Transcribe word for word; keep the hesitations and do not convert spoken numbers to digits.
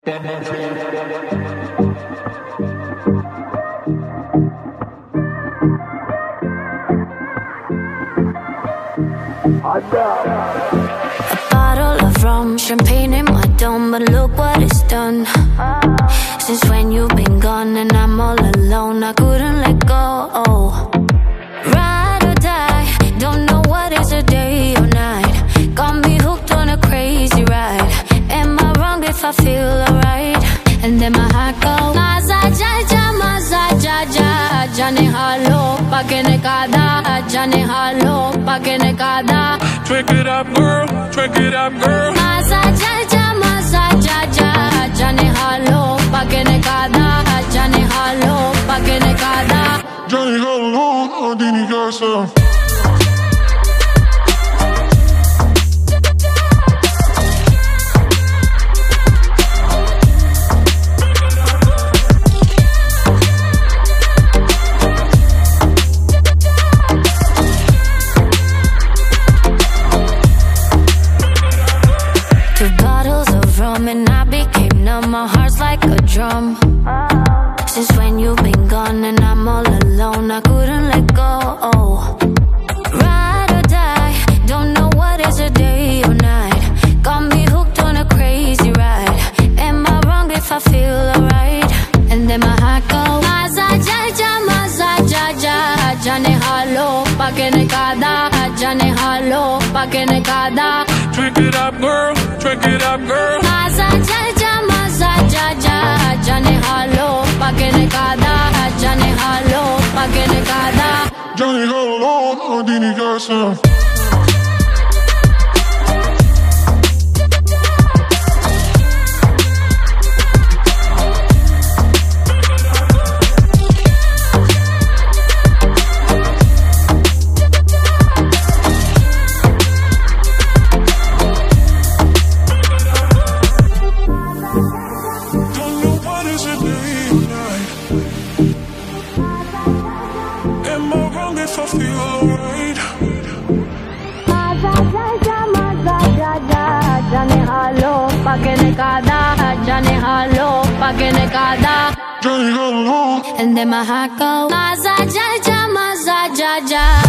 bottle of rum, champagne in my dome, but look what it's done. Since when you've been gone and I'm all alone, I couldn't let go. Ride or die, don't know what is a day or night. Got me hooked on a crazy ride. Am I wrong if I feel alright? And then my heart goes Maza jaja, maza jaja, jane halo, pakene kada, jane halo, pakene kada. Drink it up, girl, drink it up, girl. Maza jaja, maza jaja, jane halo, pakene kada, jane halo, pakene kada. Jane halo, adini casa. And I became numb, my heart's like a drum. Since when you've been gone and I'm all alone, I couldn't let go. Ride or die, don't know what is a day or night. Got me hooked on a crazy ride. Am I wrong if I feel alright? And then my heart goes Maza jaja, maza jaja, jane halo, pakene kada, jane halo, pakene kada. Drink it up, girl, drink it up, girl. Maza jaja, maza jaja, jane halo, pakene kada, jane halo, pakene kada. Jane halo, adini casa. Am I wrong if I feel alright? Maza jaja, maza jaja, jane halo, pakene kada, jane halo, pakene kada. Jane halo. And then my heart goes Maza jaja, maza jaja.